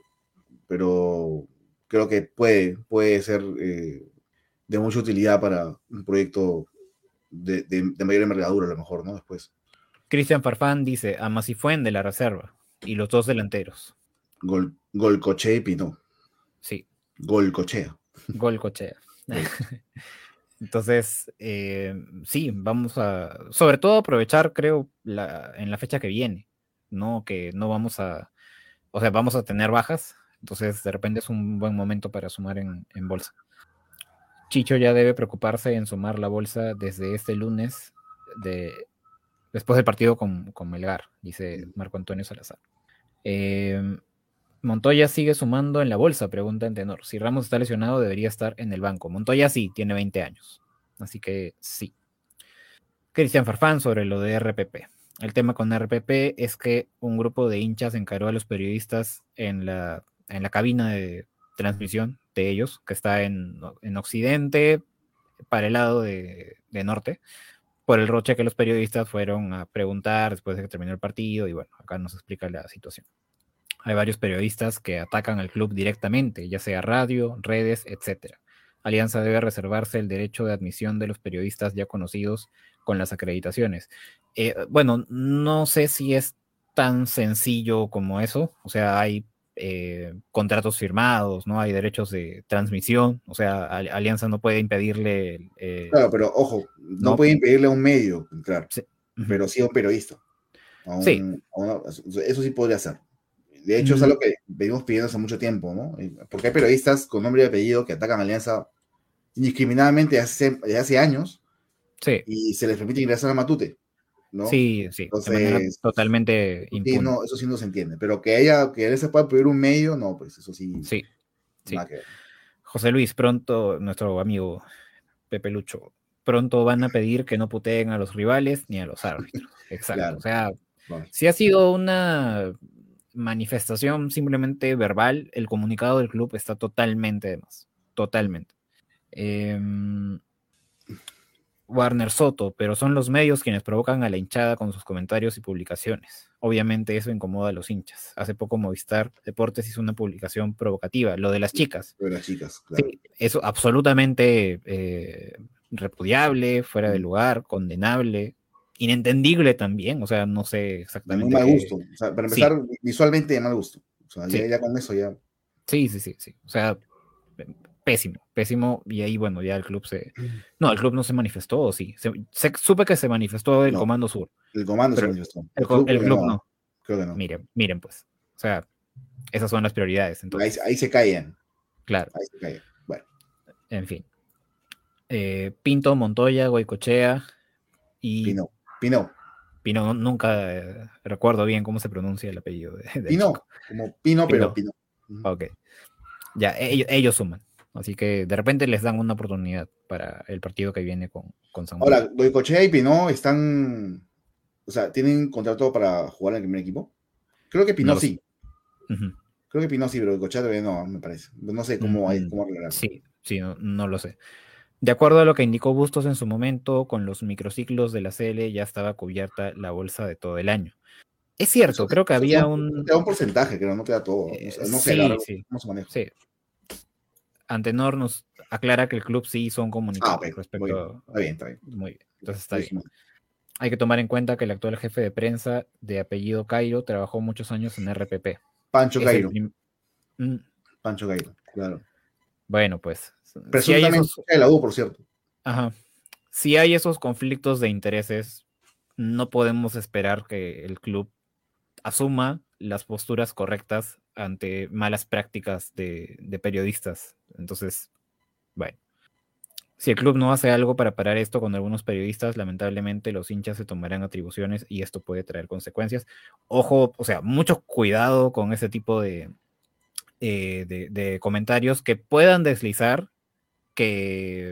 pero creo que puede, puede ser eh, de mucha utilidad para un proyecto de, de, de mayor envergadura, a lo mejor, ¿no? Después. Cristian Farfán dice a Masifuen de la reserva y los dos delanteros. Gol, Golcochea y Pinó. Sí, Golcochea. gol cochea. Golcochea. Entonces, eh, sí, vamos a, sobre todo aprovechar, creo, la, en la fecha que viene, ¿no? Que no vamos a, o sea, vamos a tener bajas, entonces de repente es un buen momento para sumar en, en bolsa. Chicho ya debe preocuparse en sumar la bolsa desde este lunes, de, después del partido con, con Melgar, dice Marco Antonio Salazar. Eh, Montoya sigue sumando en la bolsa, pregunta en tenor. Si Ramos está lesionado, debería estar en el banco. Montoya sí, tiene veinte años. Así que sí. Cristian Farfán sobre lo de R P P. El tema con R P P es que un grupo de hinchas encaró a los periodistas en la, en la cabina de transmisión de ellos, que está en, en Occidente, para el lado de, de Norte, por el roche que los periodistas fueron a preguntar después de que terminó el partido. Y bueno, acá nos explica la situación. Hay varios periodistas que atacan al club directamente, ya sea radio, redes, etcétera. Alianza debe reservarse el derecho de admisión de los periodistas ya conocidos con las acreditaciones. Eh, bueno, no sé si es tan sencillo como eso, o sea, hay eh, contratos firmados, ¿no? Hay derechos de transmisión, o sea, Alianza no puede impedirle... Eh, Claro, pero ojo, no no, puede impedirle a un medio, claro, sí, uh-huh. pero sí a un periodista. A Sí. un, a una, eso sí podría ser. De hecho, es Mm, algo que venimos pidiendo hace mucho tiempo, ¿no? Porque hay periodistas con nombre y apellido que atacan a Alianza indiscriminadamente hace, desde hace años Sí, y se les permite ingresar a Matute, ¿no? sí, sí, de manera Entonces, totalmente sí, impune. no, eso sí no se entiende. Pero que ella, que él se pueda pedir un medio, no, pues eso sí, Sí, sí. nada que ver. José Luis, pronto, nuestro amigo Pepe Lucho, pronto van a pedir que no puteen a los rivales ni a los árbitros. Exacto. O Claro, sea, vamos. si ha sido una manifestación simplemente verbal, el comunicado del club está totalmente de más. Totalmente. Em, Warner Soto, pero son los medios quienes provocan a la hinchada con sus comentarios y publicaciones. Obviamente eso incomoda a los hinchas. Hace poco Movistar Deportes hizo una publicación provocativa, lo de las chicas. De las chicas, claro. Sí, eso absolutamente eh, repudiable, fuera de lugar, condenable, inentendible también, o sea, no sé De muy exactamente mal qué. gusto. O sea, para empezar, Sí, visualmente de mal gusto. O sea, ya, sí, ya con eso ya. sí, sí, sí, sí. O sea, pésimo, pésimo, y ahí, bueno, ya el club se... No, el club no se manifestó, ¿o sí? Se, se- supe que se manifestó el No, Comando Sur, el comando se pero manifestó. el, El co- club el creo que club no. no. Creo que no. Miren, miren, pues. O sea, esas son las prioridades, Ahí, ahí entonces, se callan. claro, Ahí se callan. Bueno, en fin. Eh, Pinto, Montoya, Goicochea y Pino. Pino. Pino, no- nunca eh, recuerdo bien cómo se pronuncia el apellido de- del Pino. chico. Como Pino, pero Pino, Pino. Ujú. ok. Ya, ellos, ellos suman. Así que de repente les dan una oportunidad para el partido que viene con, con San Ahora, Martín. Goicoechea y Pino están. O sea, ¿tienen contrato para jugar en el primer equipo? Creo que No Pino lo sé. sí. Ujú. Creo que Pino sí, pero Goicoechea todavía no, me parece. No sé cómo, hay, Mm, cómo arreglarlo. sí, sí, no, no lo sé. De acuerdo a lo que indicó Bustos en su momento, con los microciclos de la C L ya estaba cubierta la bolsa de todo el año. Es Eso, cierto, creo que eso te da había un, te un... da un porcentaje, creo, no te da todo. No eh, sé, no sé, la sí, verdad, sí, cómo se maneja. sí. Antenor nos aclara que el club sí hizo un Ah, ok, comunicado muy bien. respecto. Está bien, está bien. Muy bien, entonces está Lo bien. dijimos. Hay que tomar en cuenta que el actual jefe de prensa de apellido Cairo trabajó muchos años en R P P. Pancho Es el Cairo. prim- Mm, Pancho Cairo, claro. bueno, pues, si hay Presuntamente esos, de la U, por cierto. ajá, si hay esos conflictos de intereses, no podemos esperar que el club asuma las posturas correctas ante malas prácticas de, de periodistas. Entonces, bueno. Si el club no hace algo para parar esto con algunos periodistas, lamentablemente los hinchas se tomarán atribuciones y esto puede traer consecuencias. Ojo, o sea, mucho cuidado con ese tipo de, eh, de, de comentarios que puedan deslizar que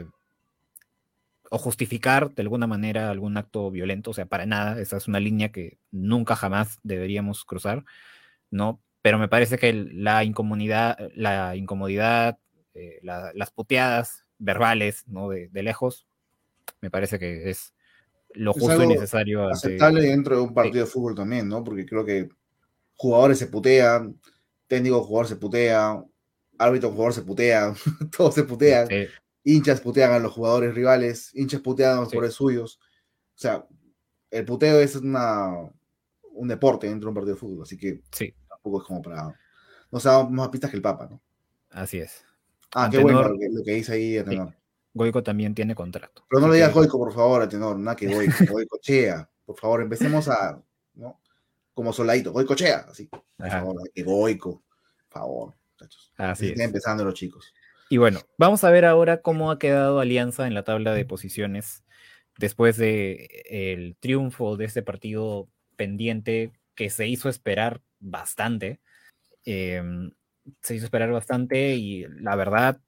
o justificar de alguna manera algún acto violento, o sea, para nada, esa es una línea que nunca jamás deberíamos cruzar, ¿no? Pero me parece que la incomodidad, la incomodidad, eh, la, las puteadas verbales, ¿no? De, de lejos, me parece que es lo Es justo y algo necesario aceptable ante... dentro de un Sí, partido de fútbol también, ¿no? Porque creo que jugadores se putean, técnico jugador se putea, árbitro jugador se putea, todos se putean, sí, hinchas putean a los jugadores rivales, hinchas putean a los sí, jugadores suyos. O sea, el puteo es una, un deporte dentro de un partido de fútbol, así que sí, tampoco es como para. No se da más pistas que el Papa, ¿no? así es. Ah, qué bueno Antenor, lo que, lo que dice ahí sí, Atenor. Goico también tiene contrato, Pero no así le digas que, Goico, por favor, Atenor, nada que Goico, Goicochea. Por favor, empecemos a, ¿no? Como soldadito, Goicochea, así, por ajá, favor, que Goico, por favor, muchachos. así Así están es. empezando los chicos. Y bueno, vamos a ver ahora cómo ha quedado Alianza en la tabla de posiciones después de el triunfo de este partido pendiente que se hizo esperar bastante. Eh, Se hizo esperar bastante y la verdad,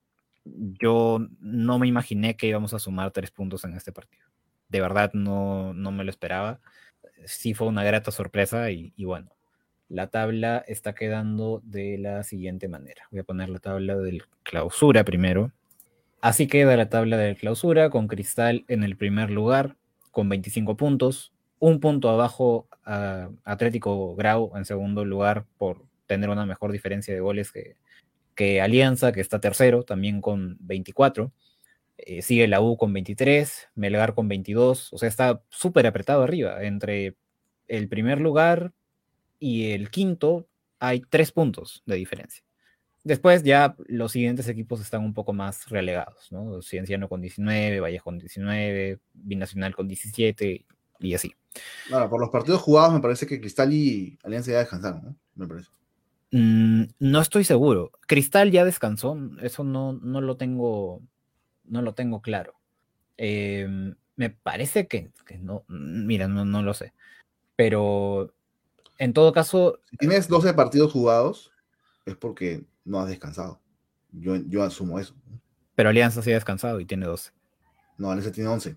yo no me imaginé que íbamos a sumar tres puntos en este partido. De verdad, no, no me lo esperaba. Sí fue una grata sorpresa y, y bueno, la tabla está quedando de la siguiente manera. Voy a poner la tabla del clausura primero. Así queda la tabla de clausura con Cristal en el primer lugar con veinticinco puntos, un punto abajo a Atlético Grau en segundo lugar por tener una mejor diferencia de goles que, que Alianza, que está tercero también con veinticuatro. Eh, sigue la U con veintitrés, Melgar con veintidós, o sea, está súper apretado arriba. Entre el primer lugar y el quinto hay tres puntos de diferencia. Después ya los siguientes equipos están un poco más relegados, ¿no? Cienciano con diecinueve, Vallejo con diecinueve, Binacional con diecisiete y así. Ahora, por los partidos jugados, me parece que Cristal y Alianza ya descansaron, ¿no? Me parece. Mm, no estoy seguro. Cristal ya descansó, eso no, no lo tengo, no lo tengo claro. Eh, Me parece que, que no, mira, no, no lo sé. Pero en todo caso, Si tienes doce partidos jugados, es porque no has descansado. Yo, yo asumo eso. pero Alianza sí ha descansado y tiene doce. No, Alianza tiene once.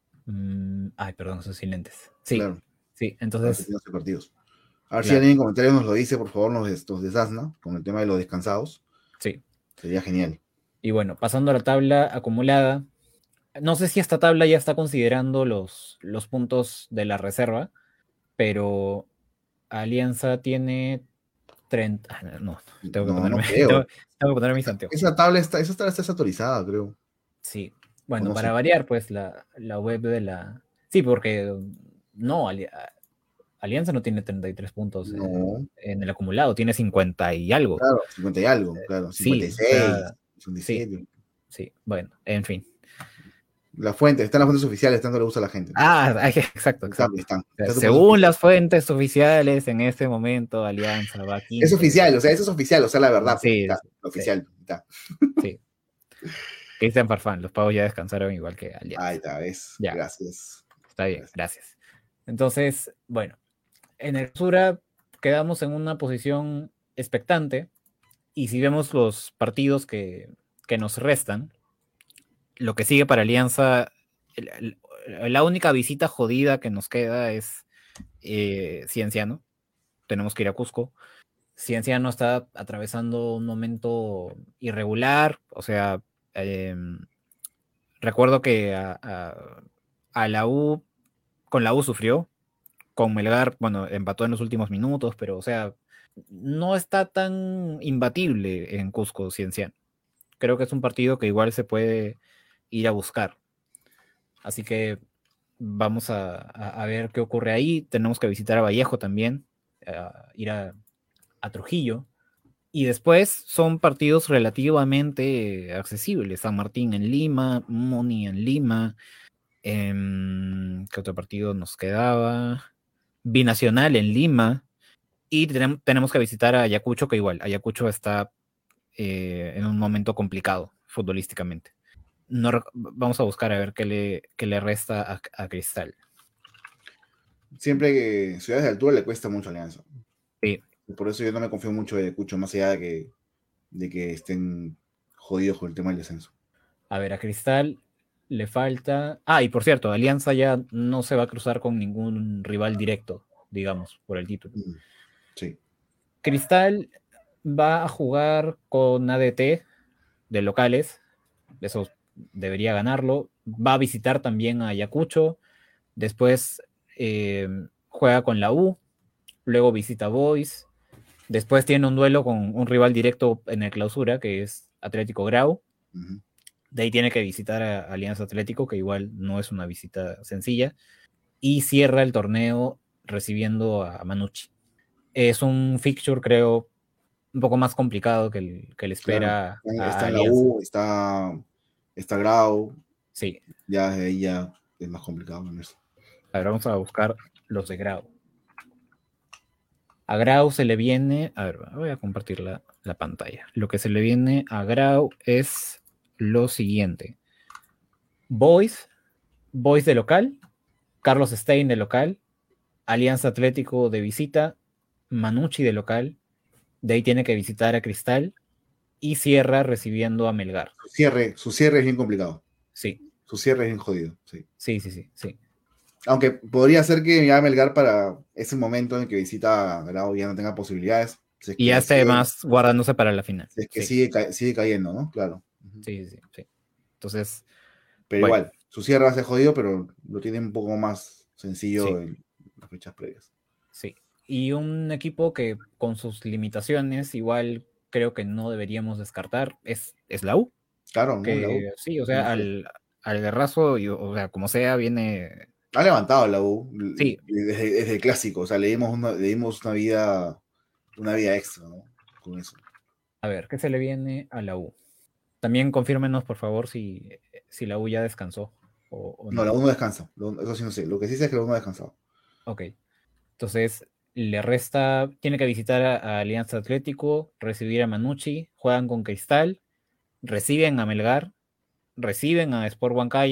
Mm, ay, perdón, esos sin lentes. Sí, Claro, sí, Alianza entonces, tiene once partidos. A ver si claro, alguien en comentarios nos lo dice, por favor, nos, des- nos desasna con el tema de los descansados. sí. Sería genial. Y bueno, pasando a la tabla acumulada, no sé si esta tabla ya está considerando los, los puntos de la reserva, pero Alianza tiene treinta. Ah, no, tengo que No, no ponerme, tengo, creo. tengo que ponerme mis anteojos. Esa tabla está, esa tabla está desactualizada, creo. Sí, O bueno, no para sé. variar, pues la, la web de la... Sí, porque no, Ali- Alianza no tiene treinta y tres puntos eh, No, en el acumulado, tiene cincuenta y algo. claro, cincuenta y algo, claro, cincuenta y Sí, o sea, seis, sí, cincuenta y siete. sí, bueno, en fin. Las fuentes, están las fuentes oficiales, tanto le gusta a la gente, ¿no? Ah, ay, exacto, Están, exacto. están. O sea, Está tu fuente según oficial. las fuentes oficiales, en este momento Alianza va Es quinto. oficial, o sea, eso es oficial, o sea, la verdad, pues, Sí, está, sí, oficial, está. sí. Cristian Farfán, los pavos ya descansaron igual que Ahí Alianza. está, ves. Ya, Gracias. está bien, Gracias. gracias. Entonces, bueno, en el Sura quedamos en una posición expectante y si vemos los partidos que, que nos restan, lo que sigue para Alianza, el- el- la única visita jodida que nos queda es eh, Cienciano. Tenemos que ir a Cusco. Cienciano está atravesando un momento irregular, o sea, eh, recuerdo que a, a, a la U, con la U sufrió, con Melgar, bueno, empató en los últimos minutos, pero, o sea, no está tan imbatible en Cusco Cienciano. Creo que es un partido que igual se puede ir a buscar. Así que vamos a, a, a ver qué ocurre ahí. Tenemos que visitar a Vallejo también, a ir a, a Trujillo. Y después son partidos relativamente accesibles. San Martín en Lima, Moni en Lima. Eh, ¿Qué otro partido nos quedaba? Binacional en Lima. Y tenemos, tenemos que visitar a Ayacucho, que igual, Ayacucho está eh, en un momento complicado futbolísticamente. No, vamos a buscar a ver qué le, qué le resta a, a Cristal. Siempre que ciudades de altura le cuesta mucho Alianza. Sí. Por eso yo no me confío mucho de Ayacucho, más allá de que, de que estén jodidos con el tema del descenso. A ver, a Cristal le falta... Ah, y por cierto, Alianza ya no se va a cruzar con ningún rival directo, digamos, por el título. Mm, sí. Cristal va a jugar con A D T de locales, eso debería ganarlo. Va a visitar también a Ayacucho, después eh, juega con la U, luego visita Boys, después tiene un duelo con un rival directo en el clausura, que es Atlético Grau. Uh-huh. De ahí tiene que visitar a Alianza Atlético, que igual no es una visita sencilla, y cierra el torneo recibiendo a Manucci. Es un fixture, creo, un poco más complicado que el que le Claro, espera a, está a en la Alianza. U, está, está Grau, Sí. ya desde ahí ya es más complicado en eso. A ver, vamos a buscar los de Grau. A Grau se le viene, a ver, voy a compartir la, la pantalla. Lo que se le viene a Grau es lo siguiente. Boys, Boys de local, Carlos Stein de local, Alianza Atlético de visita, Manucci de local, de ahí tiene que visitar a Cristal y cierra recibiendo a Melgar. Su cierre, su cierre es bien complicado. Sí. Su cierre es bien jodido, sí. Sí, sí, sí, sí. Aunque podría ser que ya Melgar para ese momento en que visita a Grau ya no tenga posibilidades. Si es Y ya que esté sigue, más guardándose para la final. si es que Sí, sigue, ca- sigue cayendo, ¿no? Claro. Uh-huh. sí, sí, sí. Entonces, Pero bueno, igual, su cierre va a ser jodido, pero lo tiene un poco más sencillo sí, en las fechas previas. sí. Y un equipo que con sus limitaciones igual creo que no deberíamos descartar es, es la U. Claro, ¿no? La U. Que sí, o sea, al, al guerrazo, y, o sea, como sea, viene... Ha levantado la U Sí, desde, desde el clásico, o sea, le dimos una, le dimos una vida, una vida extra, ¿no? Con eso. a ver, ¿qué se le viene a la U? También confírmenos, por favor, si, si la U ya descansó o, o No, no. la U no descansa, lo- eso sí no sé. Lo que sí sé es que la U no ha descansado. Ok. Entonces, le resta, tiene que visitar a, a Alianza Atlético, recibir a Manucci, juegan con Cristal, reciben a Melgar, reciben a Sport Huancayo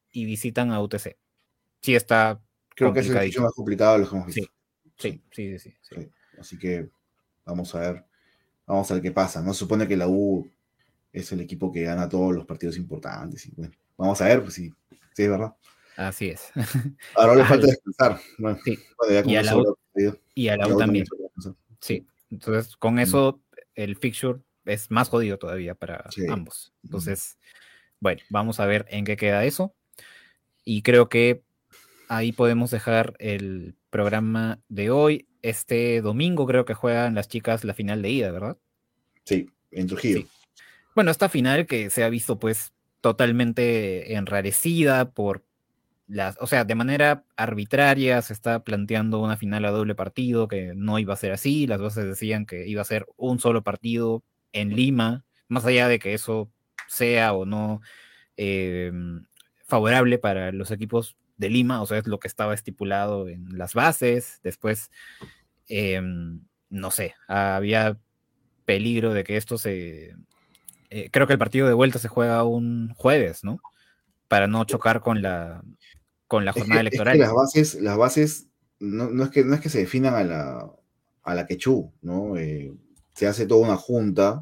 y visitan a U T C. Sí está Creo que es el fixture más complicado de los que hemos visto. Sí, sí, sí, sí, sí. sí. Así que vamos a ver, vamos a ver qué pasa. No se supone que la U es el equipo que gana todos los partidos importantes. Y bueno, vamos a ver pues, si, si es verdad. Así es. Ahora le falta descansar. Bueno, sí. bueno, ya con y, a eso la U, y a la U también. también. Sí. Entonces, con eso, el fixture es más jodido todavía para sí. ambos. Entonces, bueno, vamos a ver en qué queda eso. Y creo que ahí podemos dejar el programa de hoy. Este domingo creo que juegan las chicas la final de ida, ¿verdad? Sí, en Trujillo. Sí. Bueno, esta final que se ha visto pues totalmente enrarecida por las, o sea, de manera arbitraria se está planteando una final a doble partido que no iba a ser así. Las voces decían que iba a ser un solo partido en Lima, más allá de que eso sea o no eh, favorable para los equipos de Lima, o sea, es lo que estaba estipulado en las bases. Después, eh, no sé, había peligro de que esto se... Eh, creo que el partido de vuelta se juega un jueves, ¿no? Para no chocar con la, con la jornada es que, electoral. Es que las bases, las bases no, no, es que, no es que se definan a la, a la quechú, ¿no? Eh, se hace toda una junta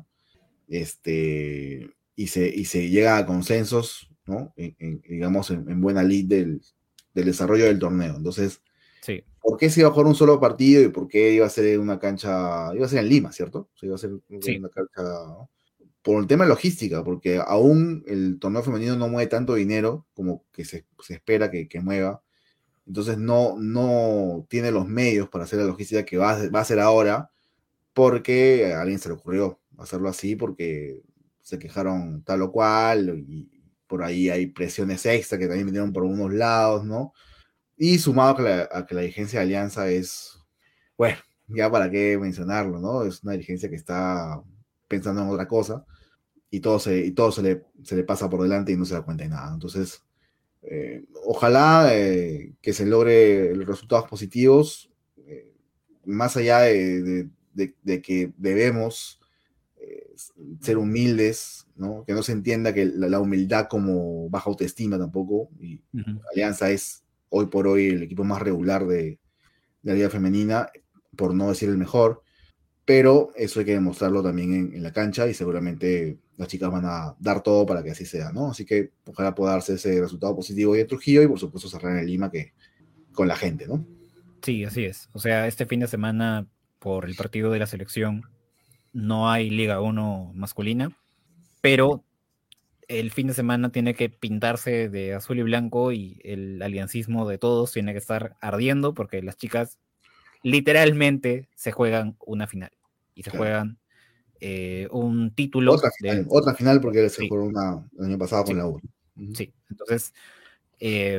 este, y, se, y se llega a consensos, ¿no? En, en, digamos, en, en buena lid del, del desarrollo del torneo. Entonces, sí. ¿por qué se iba a jugar un solo partido y por qué iba a ser una cancha, iba a ser en Lima, ¿cierto? O sea, iba a ser sí. una cancha, ¿no? Por el tema de logística, porque aún el torneo femenino no mueve tanto dinero como que se, se espera que, que mueva. Entonces no, no tiene los medios para hacer la logística que va a, va a hacer ahora, porque a alguien se le ocurrió hacerlo así, porque se quejaron tal o cual, y por ahí hay presiones extra que también vinieron por unos lados, ¿no? Y sumado a que la, a que la dirigencia de Alianza es, bueno, ya para qué mencionarlo, ¿no? Es una dirigencia que está pensando en otra cosa, y todo se, y todo se, le, se le pasa por delante y no se da cuenta de nada. Entonces, eh, ojalá eh, que se logre los resultados positivos, eh, más allá de, de, de, de que debemos eh, ser humildes, ¿no? Que no se entienda que la, la humildad como baja autoestima tampoco, y uh-huh. Alianza es hoy por hoy el equipo más regular de, de la liga femenina, por no decir el mejor, pero eso hay que demostrarlo también en, en la cancha, y seguramente las chicas van a dar todo para que así sea, ¿no? Así que ojalá pueda darse ese resultado positivo hoy en Trujillo, y por supuesto cerrar en Lima que, con la gente, ¿no? Sí, así es. O sea, este fin de semana, por el partido de la selección, no hay Liga uno masculina, pero el fin de semana tiene que pintarse de azul y blanco, y el aliancismo de todos tiene que estar ardiendo, porque las chicas literalmente se juegan una final y se claro. juegan eh, un título. Otra final, de... otra final porque se sí. jugó una el año pasado con sí. la U. Uh-huh. Sí, entonces, eh,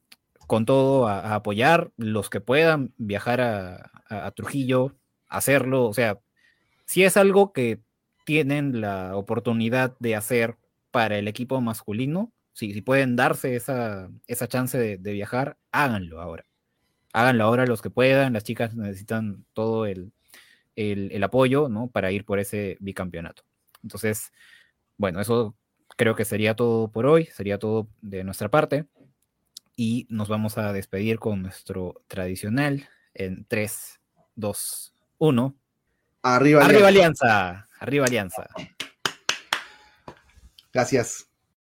con todo, a, a apoyar los que puedan viajar a, a, a Trujillo, hacerlo. O sea, si es algo que tienen la oportunidad de hacer para el equipo masculino, si, si pueden darse esa, esa chance de, de viajar, háganlo ahora. Háganlo ahora los que puedan. Las chicas necesitan todo el, el, el apoyo, ¿no? Para ir por ese bicampeonato. Entonces, bueno, eso creo que sería todo por hoy. Sería todo de nuestra parte. Y nos vamos a despedir con nuestro tradicional en tres, dos, uno. Arriba, Arriba Alianza. Alianza. Arriba Alianza. Gracias.